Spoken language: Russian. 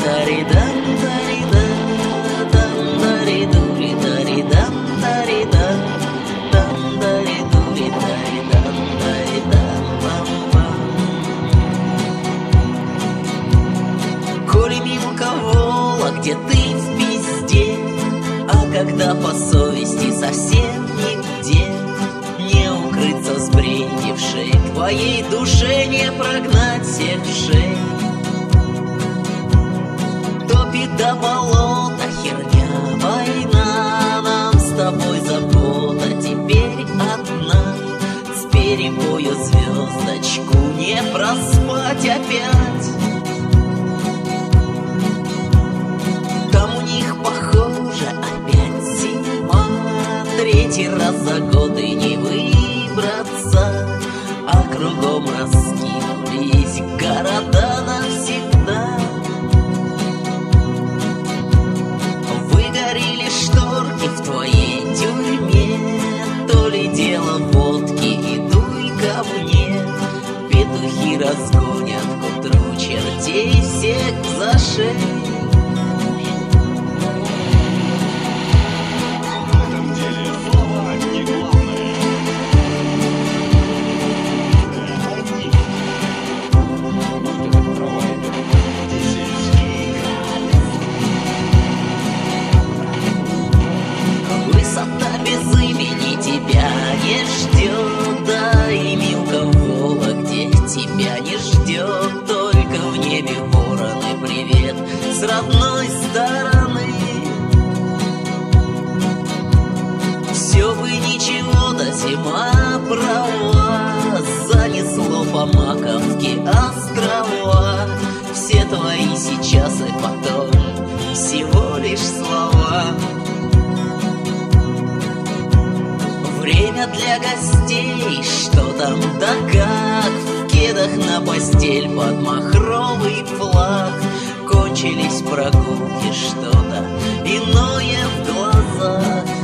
Коли мимо кого, где ты в пизде, а когда по совести совсем нигде, не укрыться сбрендившей твоей душе, не прогнать всех шей. Топит до болота херня, война, нам с тобой забота теперь одна. С перебою звездочку не проспать опять. Там у них, похоже, опять зима, третий раз за год и не выбраться, а кругом раскинулись города навсегда. Выгорели шторки в твоей тюрьме, то ли дело водки, идуй ко мне. Петухи разгонят к утру чертей всех за шею. Высота без имени тебя не ждет, да и мелкого, где тебя не ждет. Только в небе вороны, привет с родной стороны. Все бы ничего, да зима права, занесло по Маковке острова. Все твои сейчас и потом всего лишь слова. Время для гостей, что там да как, в кедах на постель под махровый флаг. Кончились прогулки, что-то иное в глазах.